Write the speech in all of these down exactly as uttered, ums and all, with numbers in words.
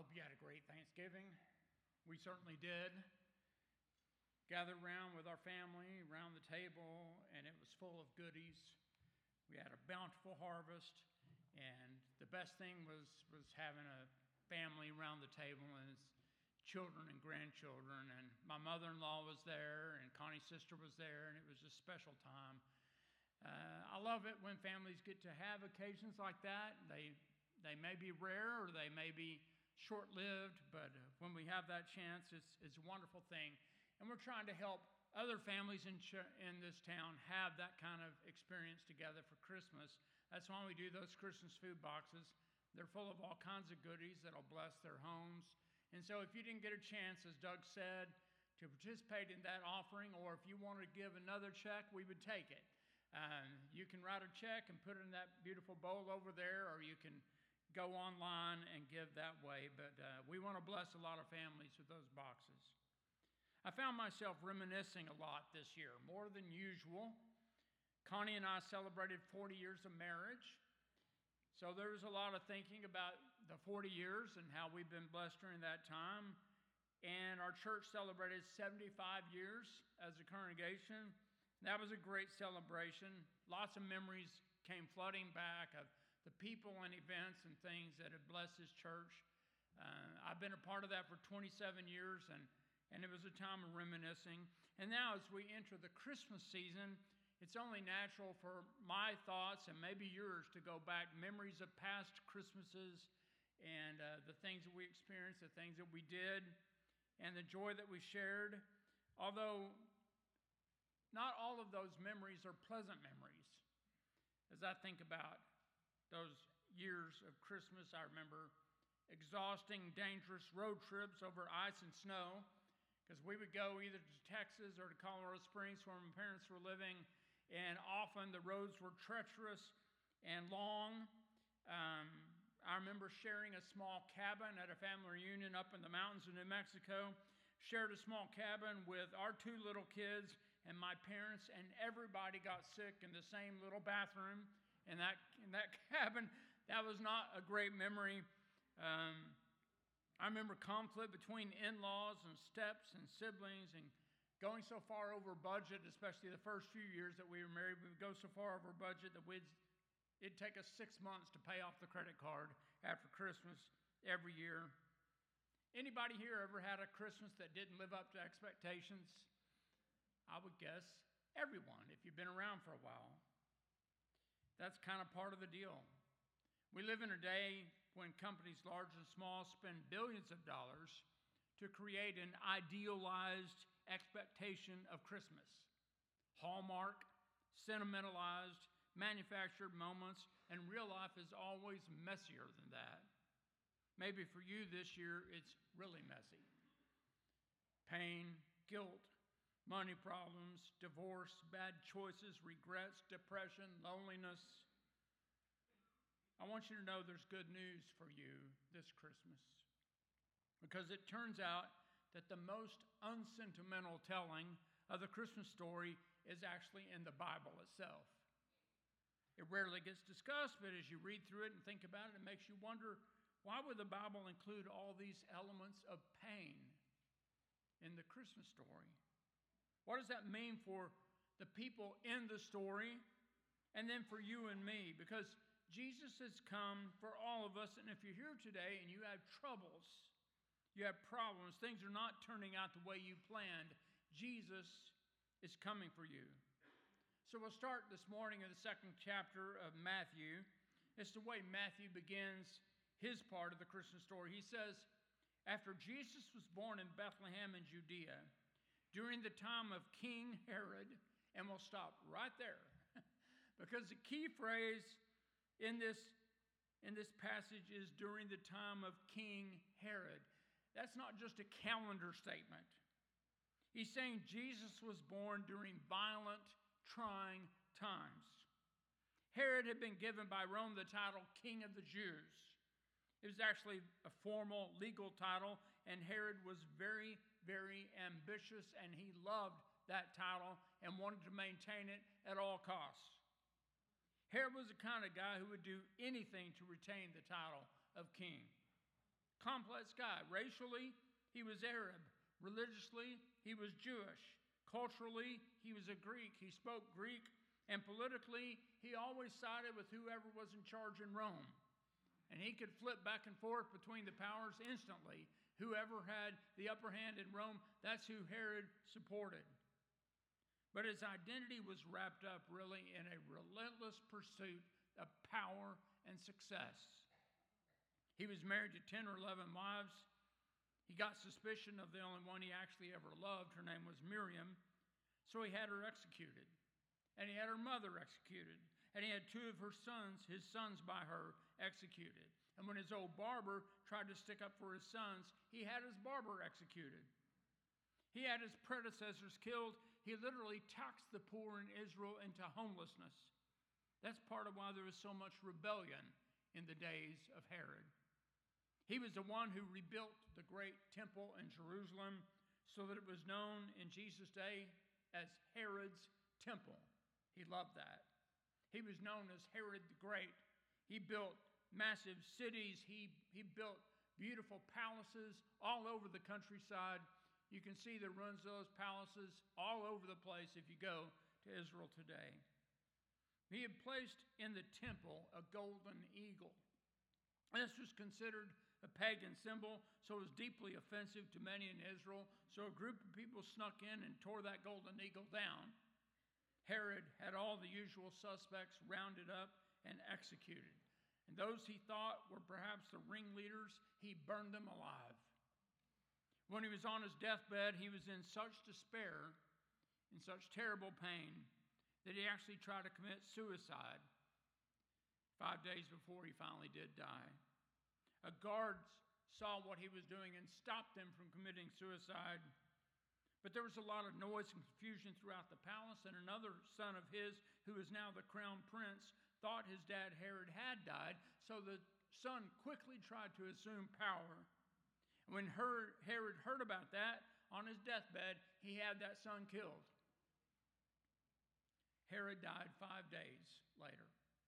hope you had a great Thanksgiving. We certainly did. Gathered around with our family, around the table, and it was full of goodies. We had a bountiful harvest, and the best thing was, was having a family around the table and his children and grandchildren. And my mother-in-law was there, and Connie's sister was there, and it was a special time. Uh, I love it when families get to have occasions like that. They they may be rare or they may be short-lived, but uh, when we have that chance, it's it's a wonderful thing. And we're trying to help other families in ch- in this town have that kind of experience together for Christmas. That's why we do those Christmas food boxes. They're full of all kinds of goodies that'll bless their homes. And so if you didn't get a chance, as Doug said, to participate in that offering, or if you want to give another check, we would take it. Um, you can write a check and put it in that beautiful bowl over there, or you can go online and give that way. But uh, we want to bless a lot of families with those boxes. I found myself reminiscing a lot this year, more than usual. Connie and I celebrated forty years of marriage. So there was a lot of thinking about the forty years and how we've been blessed during that time. And our church celebrated seventy-five years as a congregation. That was a great celebration. Lots of memories came flooding back of the people and events and things that have blessed this church. Uh, I've been a part of that for twenty-seven years, and, and it was a time of reminiscing. And now as we enter the Christmas season, it's only natural for my thoughts and maybe yours to go back, memories of past Christmases and uh, the things that we experienced, the things that we did, and the joy that we shared. Although not all of those memories are pleasant memories. As I think about those years of Christmas, I remember exhausting, dangerous road trips over ice and snow, because we would go either to Texas or to Colorado Springs where my parents were living, and often the roads were treacherous and long. Um, I remember sharing a small cabin at a family reunion up in the mountains of New Mexico, shared a small cabin with our two little kids and my parents, and everybody got sick in the same little bathroom in that, in that cabin. That was not a great memory. Um, I remember conflict between in-laws and steps and siblings, and going so far over budget, especially the first few years that we were married. We would go so far over budget that we'd, it'd take us six months to pay off the credit card after Christmas every year. Anybody here ever had a Christmas that didn't live up to expectations? I would guess everyone, if you've been around for a while. That's kind of part of the deal. We live in a day when companies large and small spend billions of dollars to create an idealized expectation of Christmas. Hallmark, sentimentalized, manufactured moments, and real life is always messier than that. Maybe for you this year, it's really messy. Pain, guilt, money problems, divorce, bad choices, regrets, depression, loneliness. I want you to know there's good news for you this Christmas, because it turns out that the most unsentimental telling of the Christmas story is actually in the Bible itself. It rarely gets discussed, but as you read through it and think about it, it makes you wonder, why would the Bible include all these elements of pain in the Christmas story? What does that mean for the people in the story and then for you and me? Because Jesus has come for all of us, and if you're here today and you have troubles, you have problems, things are not turning out the way you planned, Jesus is coming for you. So we'll start this morning in the second chapter of Matthew. It's the way Matthew begins his part of the Christmas story. He says, after Jesus was born in Bethlehem in Judea, during the time of King Herod, and we'll stop right there, because the key phrase in this, in this passage is during the time of King Herod. That's not just a calendar statement. He's saying Jesus was born during violent, trying times. Herod had been given by Rome the title King of the Jews. It was actually a formal legal title, and Herod was very, very ambitious, and he loved that title and wanted to maintain it at all costs. Herod was the kind of guy who would do anything to retain the title of king. complex guy. Racially, he was Arab. Religiously, he was Jewish. Culturally, he was a Greek. He spoke Greek. And politically, he always sided with whoever was in charge in Rome. And he could flip back and forth between the powers instantly. Whoever had the upper hand in Rome, that's who Herod supported. But his identity was wrapped up really in a relentless pursuit of power and success. He was married to ten or eleven wives. He got suspicion of the only one he actually ever loved. Her name was Miriam. So he had her executed. And he had her mother executed. And he had two of her sons, his sons by her, executed. And when his old barber tried to stick up for his sons, he had his barber executed. He had his predecessors killed. He literally taxed the poor in Israel into homelessness. That's part of why there was so much rebellion in the days of Herod. He was the one who rebuilt the great temple in Jerusalem so that it was known in Jesus' day as Herod's temple. He loved that. He was known as Herod the Great. He built massive cities. He, he built beautiful palaces all over the countryside. You can see the ruins of those palaces all over the place if you go to Israel today. He had placed in the temple a golden eagle. This was considered a pagan symbol, so it was deeply offensive to many in Israel. So a group of people snuck in and tore that golden eagle down. Herod had all the usual suspects rounded up and executed. And those he thought were perhaps the ringleaders, he burned them alive. When he was on his deathbed, he was in such despair, in such terrible pain, that he actually tried to commit suicide five days before he finally did die. A guard saw what he was doing and stopped him from committing suicide. But there was a lot of noise and confusion throughout the palace, and another son of his, who is now the crown prince, thought his dad Herod had died, so the son quickly tried to assume power. When Herod heard about that, on his deathbed, he had that son killed. Herod died five days later.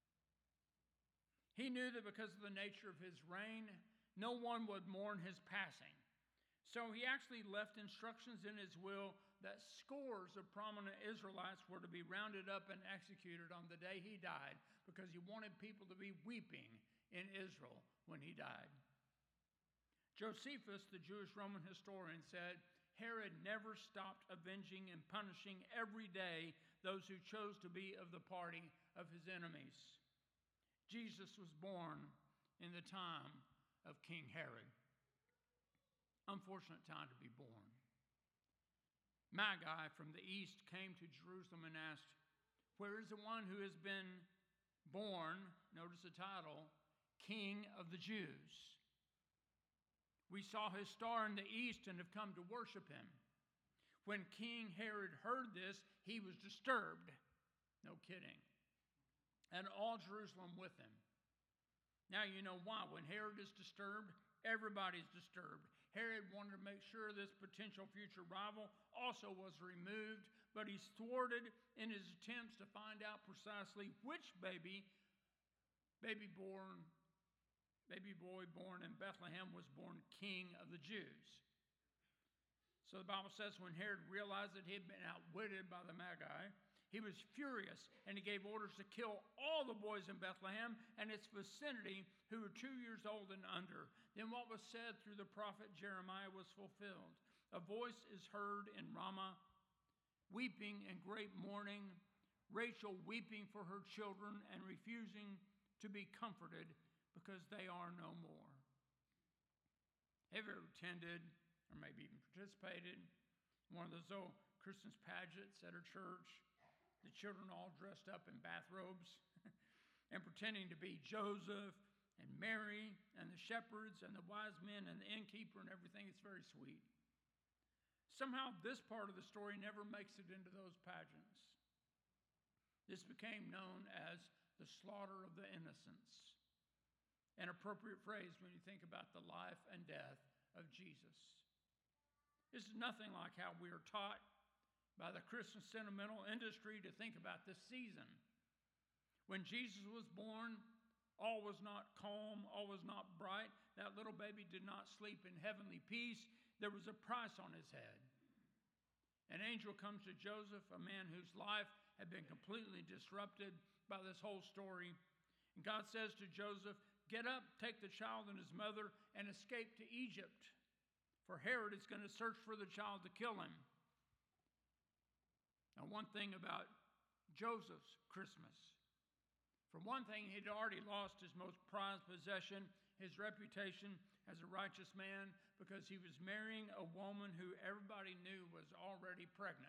He knew that because of the nature of his reign, no one would mourn his passing. So he actually left instructions in his will that scores of prominent Israelites were to be rounded up and executed on the day he died, because he wanted people to be weeping in Israel when he died. Josephus, the Jewish Roman historian, said, Herod never stopped avenging and punishing every day those who chose to be of the party of his enemies. Jesus was born in the time of King Herod. Unfortunate time to be born. Magi from the east came to Jerusalem and asked, where is the one who has been born, notice the title, King of the Jews? We saw his star in the east and have come to worship him. When King Herod heard this, he was disturbed. No kidding. And all Jerusalem with him. Now you know why. When Herod is disturbed, everybody's disturbed. Herod wanted to make sure this potential future rival also was removed, but he's thwarted in his attempts to find out precisely which baby, baby born, baby boy born in Bethlehem was born King of the Jews. So the Bible says when Herod realized that he had been outwitted by the Magi, he was furious, and he gave orders to kill all the boys in Bethlehem and its vicinity who were two years old and under. Then what was said through the prophet Jeremiah was fulfilled. A voice is heard in Ramah, weeping in great mourning, Rachel weeping for her children and refusing to be comforted because they are no more. Have you ever attended, or maybe even participated, in one of those old Christmas pageants at our church? The children all dressed up in bathrobes and pretending to be Joseph and Mary and the shepherds and the wise men and the innkeeper and everything. It's very sweet. Somehow this part of the story never makes it into those pageants. This became known as the slaughter of the innocents, an appropriate phrase when you think about the life and death of Jesus. This is nothing like how we are taught by the Christian sentimental industry to think about this season. When Jesus was born, all was not calm, all was not bright. that little baby did not sleep in heavenly peace. There was a price on his head. An angel comes to Joseph, a man whose life had been completely disrupted by this whole story. And God says to Joseph, "Get up, take the child and his mother, and escape to Egypt. For Herod is going to search for the child to kill him." Now, one thing about Joseph's Christmas. For one thing, he'd already lost his most prized possession, his reputation as a righteous man, because he was marrying a woman who everybody knew was already pregnant.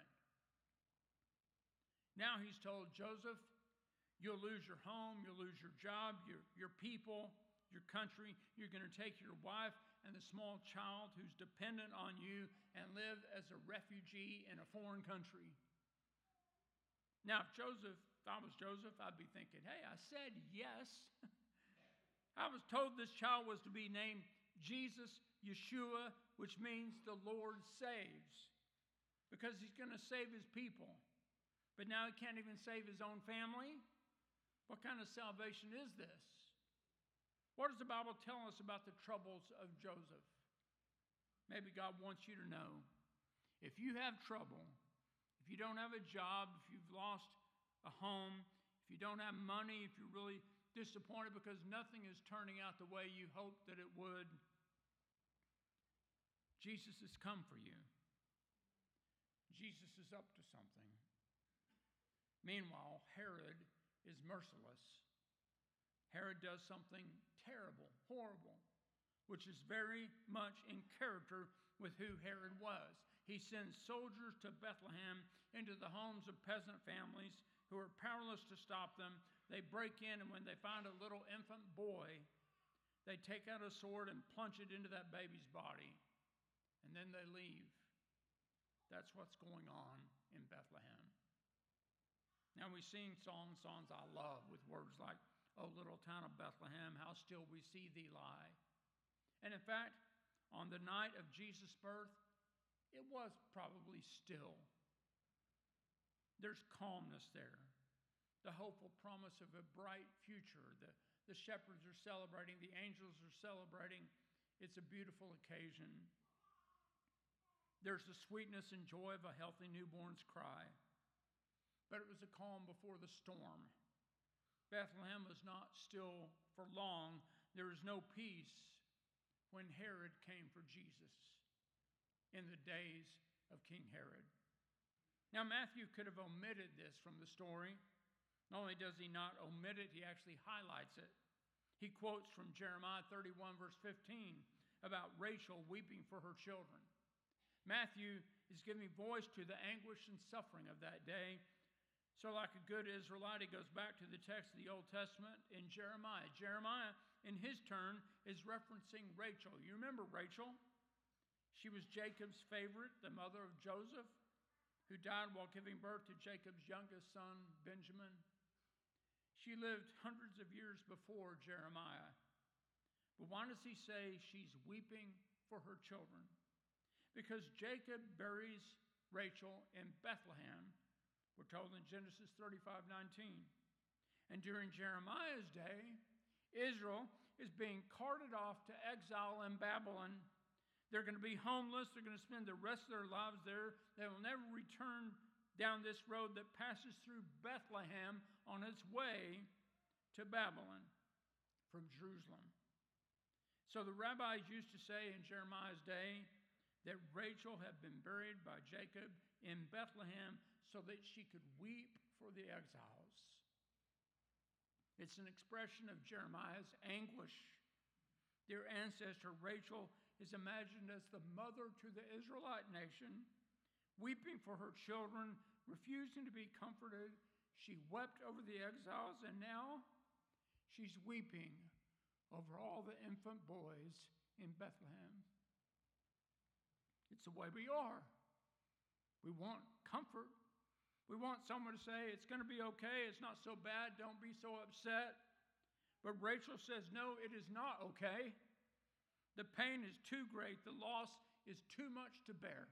Now he's told Joseph, you'll lose your home, you'll lose your job, your, your people, your country. You're going to take your wife and the small child who's dependent on you and live as a refugee in a foreign country. Now, if Joseph, if I was Joseph, I'd be thinking, hey, I said yes. I was told this child was to be named Jesus, Yeshua, which means the Lord saves, because he's going to save his people. But now he can't even save his own family? What kind of salvation is this? What does the Bible tell us about the troubles of Joseph? Maybe God wants you to know. If you have trouble, if you don't have a job, if you've lost a home, if you don't have money, if you're really disappointed because nothing is turning out the way you hoped that it would, Jesus has come for you. Jesus is up to something. Meanwhile, Herod is merciless. Herod does something terrible, horrible, which is very much in character with who Herod was. He sends soldiers to Bethlehem into the homes of peasant families who are powerless to stop them. They break in, and when they find a little infant boy, they take out a sword and plunge it into that baby's body, and then they leave. That's what's going on in Bethlehem. Now we sing songs, songs I love, with words like, "O little town of Bethlehem, how still we see thee lie." And in fact, on the night of Jesus' birth, it was probably still. There's calmness there. The hopeful promise of a bright future. The, the shepherds are celebrating. The angels are celebrating. It's a beautiful occasion. There's the sweetness and joy of a healthy newborn's cry. But it was a calm before the storm. Bethlehem was not still for long. There was no peace when Herod came for Jesus in the days of King Herod. Now, Matthew could have omitted this from the story. Not only does he not omit it, he actually highlights it. He quotes from Jeremiah thirty-one, verse fifteen, about Rachel weeping for her children. Matthew is giving voice to the anguish and suffering of that day. So like a good Israelite, he goes back to the text of the Old Testament in Jeremiah. Jeremiah, in his turn, is referencing Rachel. You remember Rachel? She was Jacob's favorite, the mother of Joseph, who died while giving birth to Jacob's youngest son, Benjamin. She lived hundreds of years before Jeremiah. But why does he say she's weeping for her children? Because Jacob buries Rachel in Bethlehem, we're told in Genesis thirty-five nineteen. And during Jeremiah's day, Israel is being carted off to exile in Babylon. They're going to be homeless. They're going to spend the rest of their lives there. They will never return down this road that passes through Bethlehem on its way to Babylon from Jerusalem. So the rabbis used to say in Jeremiah's day that Rachel had been buried by Jacob in Bethlehem so that she could weep for the exiles. It's an expression of Jeremiah's anguish. Their ancestor Rachel is imagined as the mother to the Israelite nation, weeping for her children, refusing to be comforted. She wept over the exiles, and now she's weeping over all the infant boys in Bethlehem. It's the way we are. We want comfort. We want someone to say, it's going to be okay, it's not so bad, don't be so upset. But Rachel says, no, it is not okay. The pain is too great. The loss is too much to bear.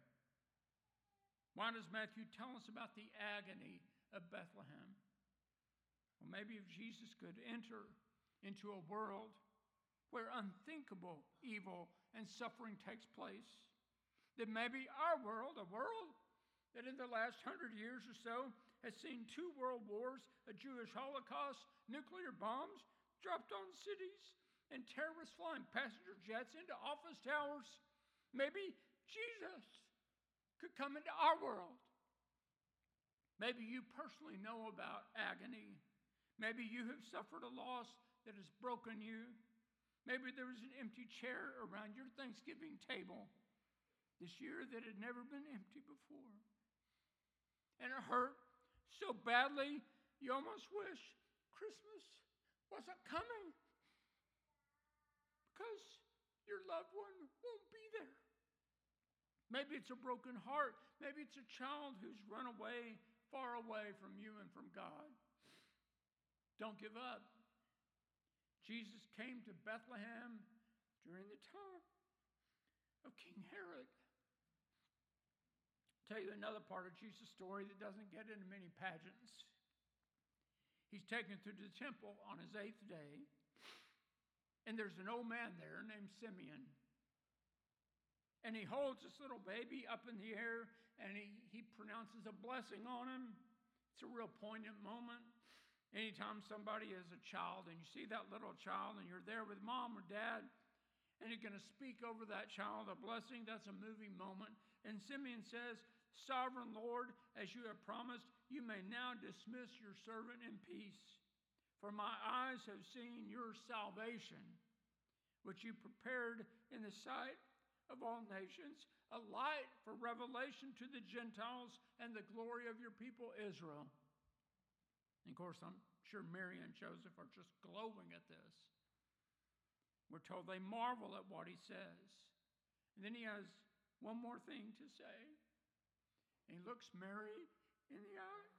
Why does Matthew tell us about the agony of Bethlehem? Well, maybe if Jesus could enter into a world where unthinkable evil and suffering takes place. That maybe our world, a world that in the last hundred years or so has seen two world wars, a Jewish Holocaust, nuclear bombs dropped on cities, and terrorists flying passenger jets into office towers. Maybe Jesus could come into our world. Maybe you personally know about agony. Maybe you have suffered a loss that has broken you. Maybe there was an empty chair around your Thanksgiving table this year that had never been empty before. And it hurt so badly, you almost wish Christmas wasn't coming because your loved one won't be there. Maybe it's a broken heart. Maybe it's a child who's run away, far away from you and from God. Don't give up. Jesus came to Bethlehem during the time of King Herod. I'll tell you another part of Jesus' story that doesn't get into many pageants. He's taken through the temple on his eighth day, and there's an old man there named Simeon. And he holds this little baby up in the air, and he, he pronounces a blessing on him. It's a real poignant moment. Anytime somebody is a child, and you see that little child, and you're there with mom or dad, and you're going to speak over that child a blessing, that's a moving moment. And Simeon says, "Sovereign Lord, as you have promised, you may now dismiss your servant in peace. For my eyes have seen your salvation, which you prepared in the sight of all nations, a light for revelation to the Gentiles and the glory of your people Israel." And of course, I'm sure Mary and Joseph are just glowing at this. We're told they marvel at what he says. And then he has one more thing to say. And he looks Mary in the eyes.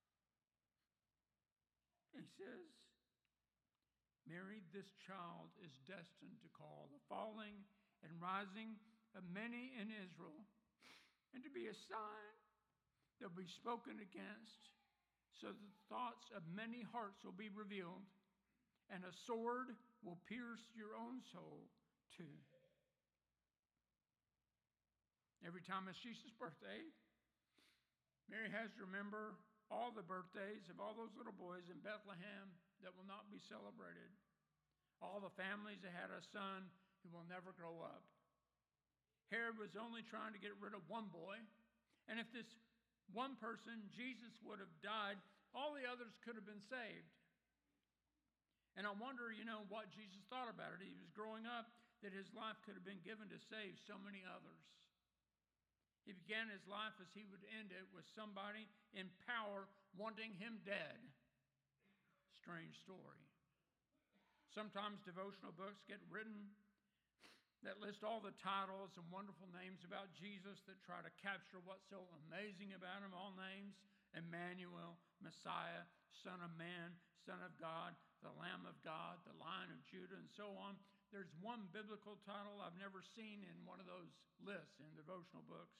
And he says, "Mary, this child is destined to call the falling and rising of many in Israel, and to be a sign that will be spoken against, so that the thoughts of many hearts will be revealed, and a sword will pierce your own soul too." Every time it's Jesus' birthday, Mary has to remember all the birthdays of all those little boys in Bethlehem that will not be celebrated. All the families that had a son who will never grow up. Herod was only trying to get rid of one boy, and if this one person, Jesus, would have died, all the others could have been saved. And I wonder, you know, what Jesus thought about it. He was growing up, that his life could have been given to save so many others. He began his life as he would end it with somebody in power wanting him dead. Strange story. Sometimes devotional books get written that list all the titles and wonderful names about Jesus that try to capture what's so amazing about him. All names: Emmanuel, Messiah, Son of Man, Son of God, the Lamb of God, the Lion of Judah, and so on. There's one biblical title I've never seen in one of those lists in devotional books.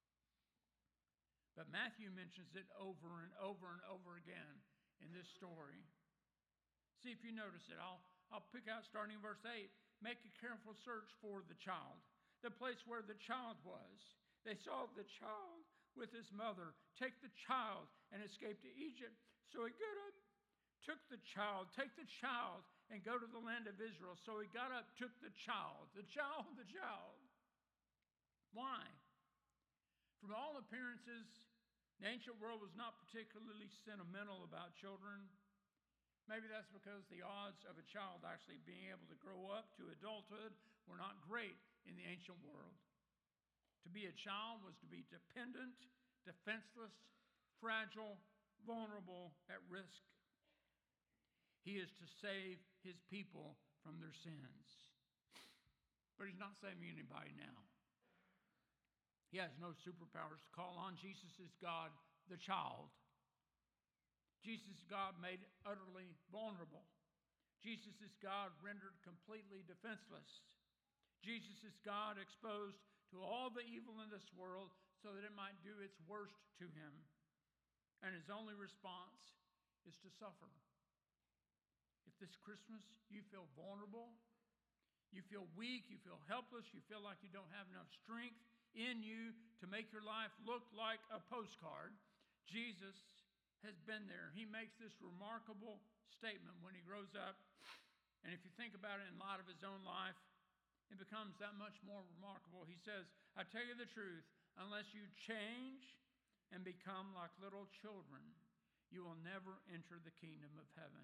But Matthew mentions it over and over and over again in this story. See if you notice it. I'll, I'll pick out starting in verse eight. "Make a careful search for the child, the place where the child was. They saw the child with his mother take the child and escape to Egypt. So he got up, took the child, take the child, and go to the land of Israel. So he got up, took the child, the child, the child." Why? From all appearances, the ancient world was not particularly sentimental about children. Maybe that's because the odds of a child actually being able to grow up to adulthood were not great in the ancient world. To be a child was to be dependent, defenseless, fragile, vulnerable, at risk. He is to save his people from their sins. But he's not saving anybody now. He has no superpowers to call on. Jesus is God, the child. Jesus is God made utterly vulnerable. Jesus is God rendered completely defenseless. Jesus is God exposed to all the evil in this world so that it might do its worst to him. And his only response is to suffer. If this Christmas you feel vulnerable, You feel weak, you feel helpless, you feel like you don't have enough strength in you to make your life look like a postcard. Jesus has been there. He makes this remarkable statement when he grows up. And if you think about it in light of his own life, it becomes that much more remarkable. He says, I tell you the truth, unless you change and become like little children, you will never enter the kingdom of heaven.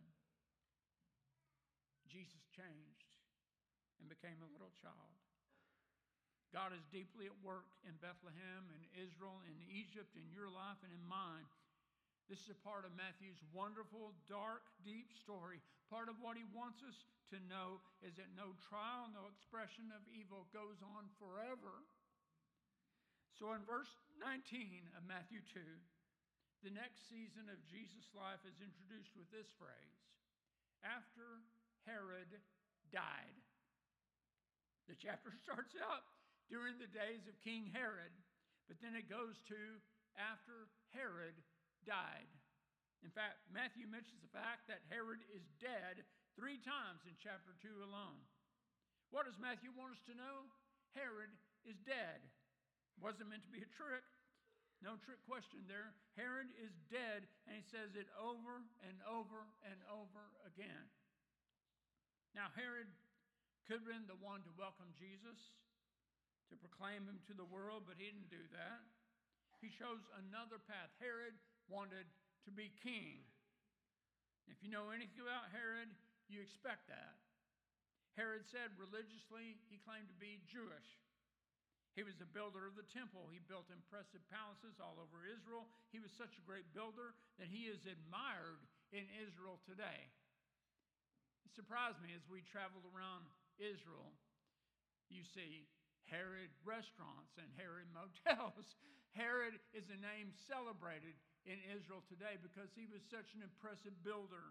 Jesus changed and became a little child. God is deeply at work in Bethlehem, in Israel, in Egypt, in your life, and in mine. This is a part of Matthew's wonderful, dark, deep story. Part of what he wants us to know is that no trial, no expression of evil goes on forever. So in verse nineteen of Matthew two, the next season of Jesus' life is introduced with this phrase, after Herod died. The chapter starts out during the days of King Herod, but then it goes to after Herod died. In fact, Matthew mentions the fact that Herod is dead three times in chapter two alone. What does Matthew want us to know? Herod is dead. Wasn't meant to be a trick. No trick question there. Herod is dead, and he says it over and over and over again. Now, Herod could have been the one to welcome Jesus, to proclaim him to the world, but he didn't do that. He chose another path. Herod wanted to be king. If you know anything about Herod, you expect that. Herod said religiously he claimed to be Jewish. He was a builder of the temple. He built impressive palaces all over Israel. He was such a great builder that he is admired in Israel today. It surprised me as we traveled around Israel. You see Herod restaurants and Herod motels. Herod is a name celebrated in Israel today because he was such an impressive builder.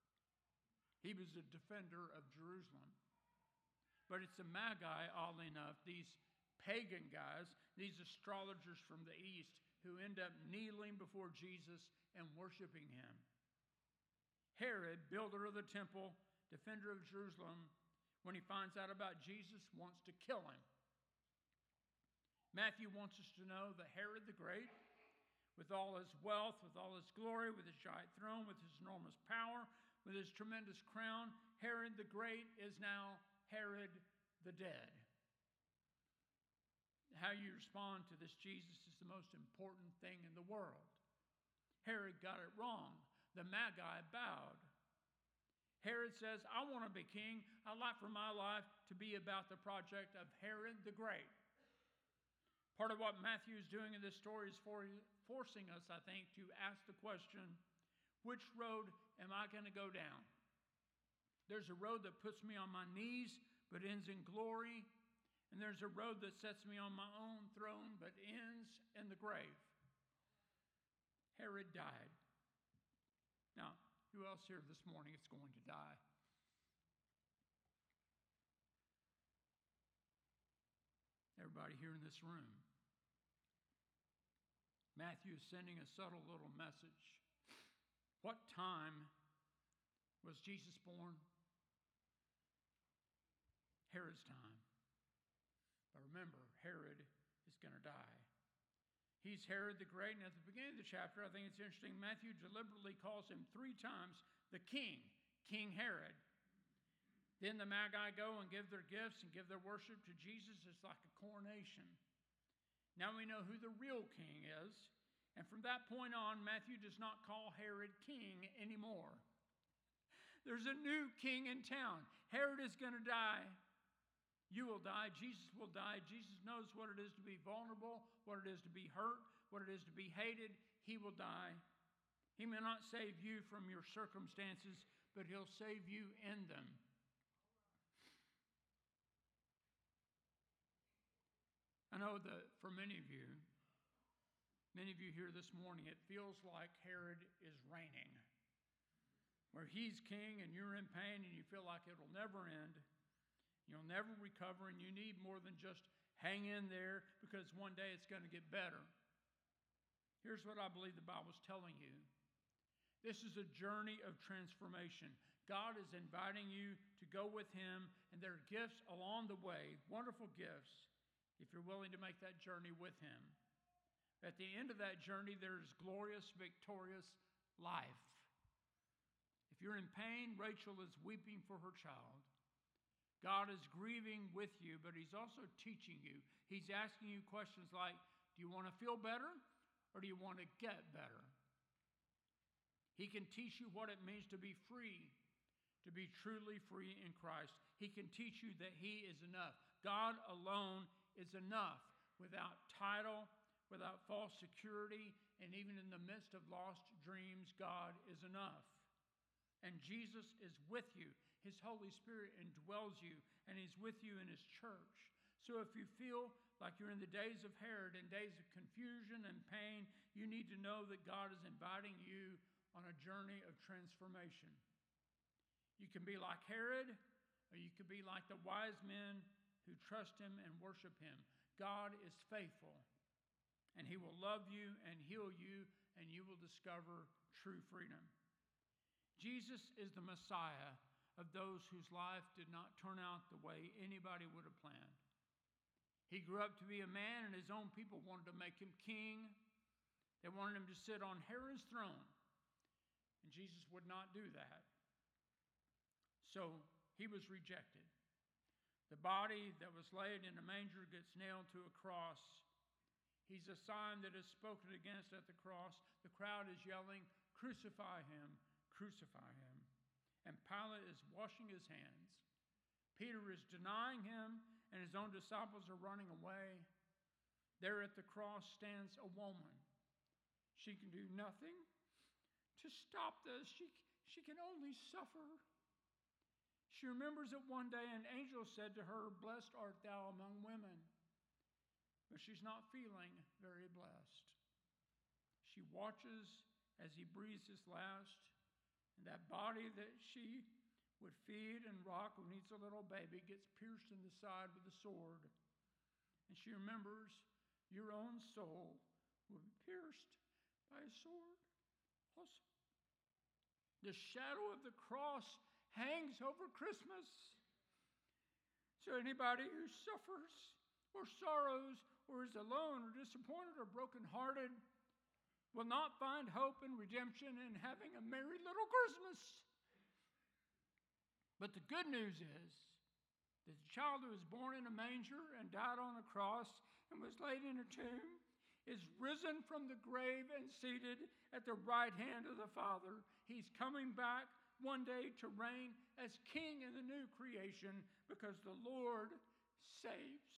He was a defender of Jerusalem. But it's the Magi, oddly enough, these pagan guys, these astrologers from the east, who end up kneeling before Jesus and worshiping him. Herod, builder of the temple, defender of Jerusalem, when he finds out about Jesus, wants to kill him. Matthew wants us to know that Herod the Great, with all his wealth, with all his glory, with his giant throne, with his enormous power, with his tremendous crown, Herod the Great is now Herod the dead. How you respond to this Jesus is the most important thing in the world. Herod got it wrong. The Magi bowed. Herod says, I want to be king. I'd like for my life to be about the project of Herod the Great. Part of what Matthew is doing in this story is for, forcing us, I think, to ask the question, which road am I going to go down? There's a road that puts me on my knees but ends in glory. And there's a road that sets me on my own throne but ends in the grave. Herod died. Now, who else here this morning is going to die? Everybody here in this room. Matthew is sending a subtle little message. What time was Jesus born? Herod's time. But remember, Herod is going to die. He's Herod the Great, and at the beginning of the chapter, I think it's interesting, Matthew deliberately calls him three times the king, King Herod. Then the Magi go and give their gifts and give their worship to Jesus. It's like a coronation. Now we know who the real king is, and from that point on, Matthew does not call Herod king anymore. There's a new king in town. Herod is going to die. You will die. Jesus will die. Jesus knows what it is to be vulnerable, what it is to be hurt, what it is to be hated. He will die. He may not save you from your circumstances, but he'll save you in them. I know that for many of you, many of you here this morning, it feels like Herod is reigning, where he's king and you're in pain and you feel like it'll never end. You'll never recover, and you need more than just hang in there because one day it's going to get better. Here's what I believe the Bible's telling you. This is a journey of transformation. God is inviting you to to go with him, and there are gifts along the way, wonderful gifts, if you're willing to make that journey with him. At the end of that journey, there's glorious, victorious life. If you're in pain, Rachel is weeping for her child. God is grieving with you, but he's also teaching you. He's asking you questions like, do you want to feel better or do you want to get better? He can teach you what it means to be free, to be truly free in Christ. He can teach you that he is enough. God alone is enough, without title, without false security, and even in the midst of lost dreams, God is enough. And Jesus is with you. His Holy Spirit indwells you, and he's with you in his church. So if you feel like you're in the days of Herod and days of confusion and pain, you need to know that God is inviting you on a journey of transformation. You can be like Herod, or you can be like the wise men who trust him and worship him. God is faithful, and he will love you and heal you, and you will discover true freedom. Jesus is the Messiah of those whose life did not turn out the way anybody would have planned. He grew up to be a man, and his own people wanted to make him king. They wanted him to sit on Herod's throne, and Jesus would not do that. So he was rejected. The body that was laid in a manger gets nailed to a cross. He's a sign that is spoken against at the cross. The crowd is yelling, "Crucify him, crucify him." And Pilate is washing his hands. Peter is denying him, and his own disciples are running away. There at the cross stands a woman. She can do nothing to stop this. She, she can only suffer. She remembers that one day an angel said to her, "Blessed art thou among women." But she's not feeling very blessed. She watches as he breathes his last, and that body that she would feed and rock when he's a little baby gets pierced in the side with a sword. And she remembers, your own soul will be pierced by a sword also. The shadow of the cross hangs over Christmas. So anybody who suffers or sorrows or is alone or disappointed or brokenhearted will not find hope and redemption in having a merry little Christmas. But the good news is that the child who was born in a manger and died on a cross and was laid in a tomb is risen from the grave and seated at the right hand of the Father. He's coming back one day to reign as king in the new creation, because the Lord saves.